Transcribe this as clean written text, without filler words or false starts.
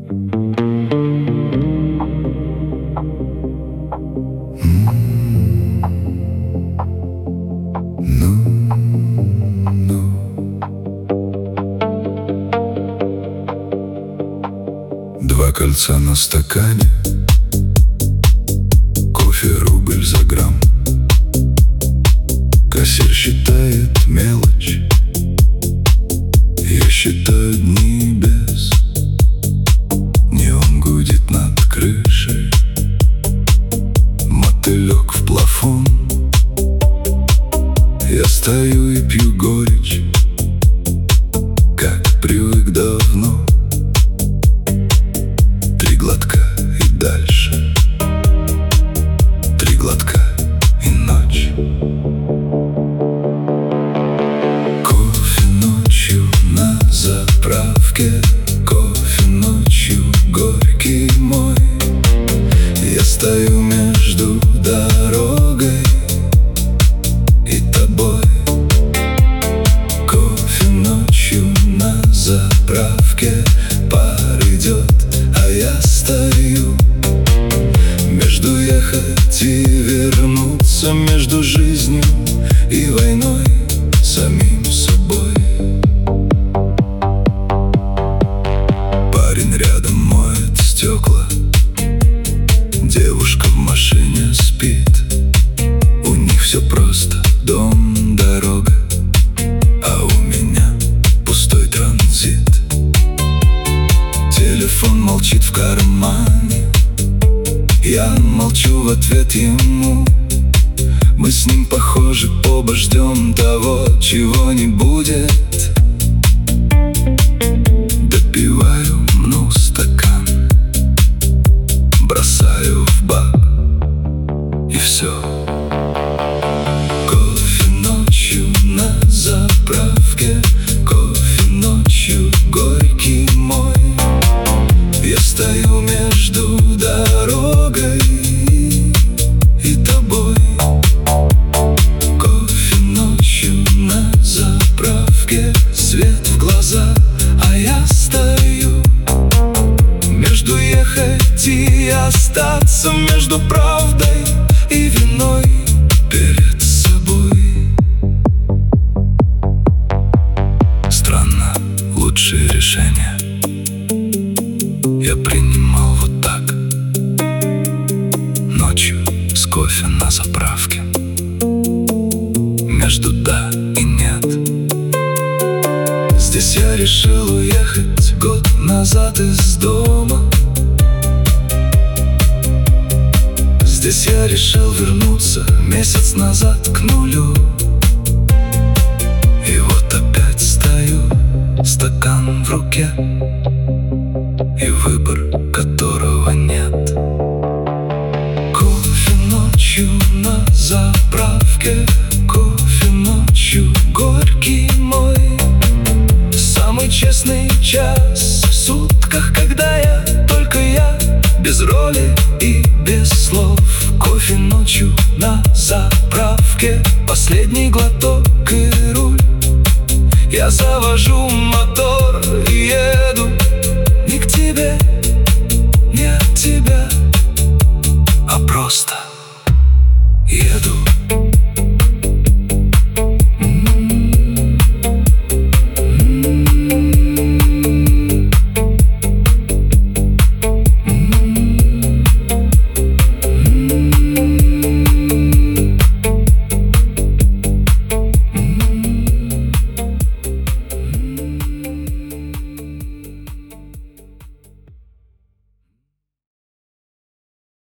Два кольца на стакане, кофе рубль за грамм. Кассир считает мелочь, я считаю дни без. Неон гудит над крышей, мотылек в плафон. Я стою и пью горечь, как привык давно. Три глотка и дальше, три глотка и ночь. Кофе ночью на заправке, кофе ночью горький мой. Я стою между дорогой и тобой. Кофе ночью на заправке, пар идет, а я стою между ехать и вернуться, между жизнью и войной, самим собой. Парень рядом моет стекла, девушка в машине спит. У них все просто: дом, дорога, а у меня пустой транзит. Телефон молчит в кармане, я молчу в ответ ему. Мы с ним похожи, оба ждем того, чего не будет. Допиваю, мну стакан, бросаю в бак, и все. Кофе ночью на заправке, кофе ночью горький мой. Я стою между дорогой и тобой. Кофе ночью на заправке, свет в глаза, а я стою между ехать и остаться, между правдой и виной перед собой. Странно, лучшее решение я принимал вот так, ночью с кофе на заправке, между да и нет. Здесь я решил уехать год назад из дома. Здесь я решил вернуться месяц назад к нулю. И вот опять стою, стакан в руке, и выбор, которого нет. Кофе ночью на заправке, кофе ночью горький мой. Самый честный час в сутках, когда только я, без роли и без слов. Кофе ночью на заправке, последний глоток и руль. Я завожу